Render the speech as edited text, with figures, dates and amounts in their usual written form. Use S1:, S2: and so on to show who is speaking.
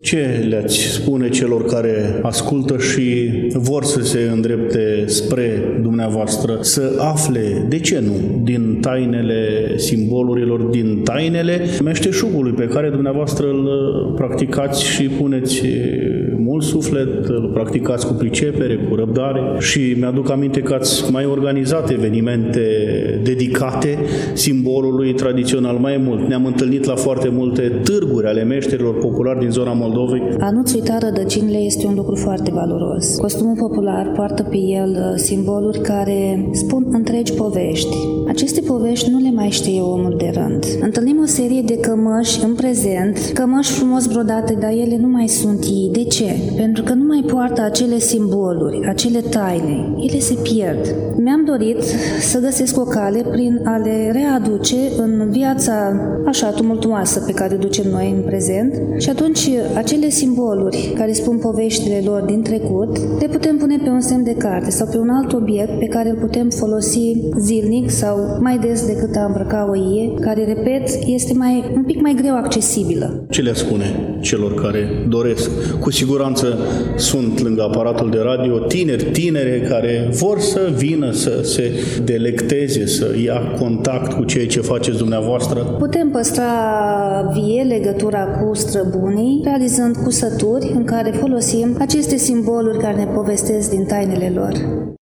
S1: Ce le-ați spune celor care ascultă și vor să se îndrepte spre dumneavoastră, să afle, de ce nu, din tainele simbolurilor, din tainele meșteșugului pe care dumneavoastră îl practicați și puneți mult suflet, îl practicați cu pricepere, cu răbdare și mi-aduc aminte că ați mai organizat evenimente dedicate simbolului tradițional mai mult. Ne-am întâlnit la foarte multe târguri ale meșterilor populari din zona Moldovei.
S2: A nu-ți uita rădăcinile este un lucru foarte valoros. Costumul popular poartă pe el simboluri care spun întregi povești. Aceste povești nu le mai știe omul de rând. Întâlnim o serie de cămăși în prezent, cămăși frumos brodate, dar ele nu mai sunt ei. De ce? Pentru că nu mai poartă acele simboluri, acele taine. Ele se pierd. Mi-am dorit să găsesc o cale prin a le readuce în viața așa tumultuoasă pe care o ducem noi în prezent și atunci acele simboluri care spun poveștile lor din trecut le putem pune pe un semn de carte sau pe un alt obiect pe care îl putem folosi zilnic sau mai des decât a îmbrăca o ie, care, repet, este un pic mai greu accesibilă.
S1: Ce le spune celor care doresc? Cu siguranță sunt lângă aparatul de radio tinere care vor să vină să se delecteze, să ia contact cu ceea ce faceți dumneavoastră.
S2: Putem păstra vie legătura cu străbunii, realizând cusături în care folosim aceste simboluri care ne povestesc din tainele lor.